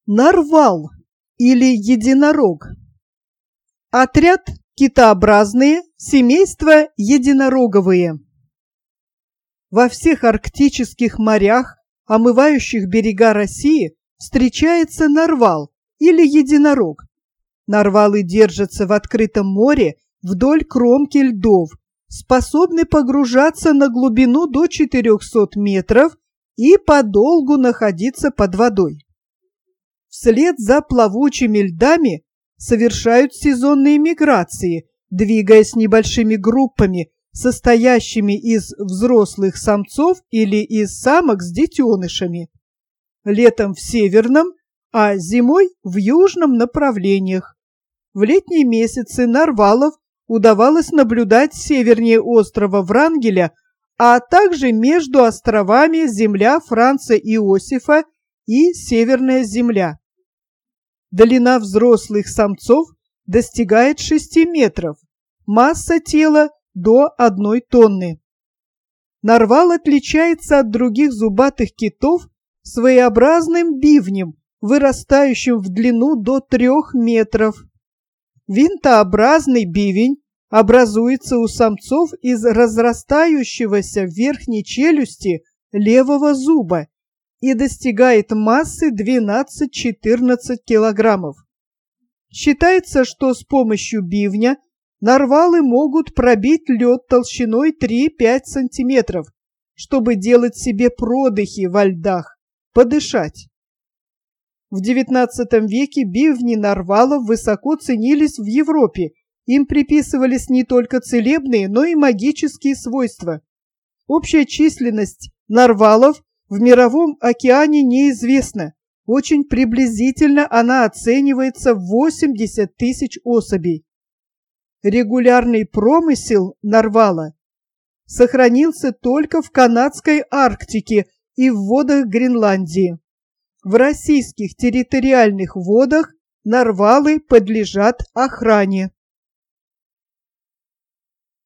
Нарвал или единорог. Отряд китообразные, семейство единороговые. Во всех арктических морях, омывающих берега России, встречается нарвал или единорог. Нарвалы держатся в открытом море вдоль кромки льдов, способны погружаться на глубину до 400 метров и подолгу находиться под водой. Вслед за плавучими льдами совершают сезонные миграции, двигаясь небольшими группами, состоящими из взрослых самцов или из самок с детенышами. Летом в северном, а зимой в южном направлениях. В летние месяцы нарвалов удавалось наблюдать севернее острова Врангеля, а также между островами земля Франца Иосифа и Северная земля. Длина взрослых самцов достигает 6 метров, масса тела до 1 тонны. Нарвал отличается от других зубатых китов своеобразным бивнем, вырастающим в длину до 3 метров. Винтообразный бивень образуется у самцов из разрастающегося в верхней челюсти левого зуба и достигает массы 12-14 килограммов. Считается, что с помощью бивня нарвалы могут пробить лед толщиной 3-5 сантиметров, чтобы делать себе продыхи во льдах, подышать. В XIX веке бивни нарвалов высоко ценились в Европе, им приписывались не только целебные, но и магические свойства. Общая численность нарвалов в мировом океане неизвестна, очень приблизительно она оценивается в 80 тысяч особей. Регулярный промысел нарвала сохранился только в канадской Арктике и в водах Гренландии. В российских территориальных водах нарвалы подлежат охране.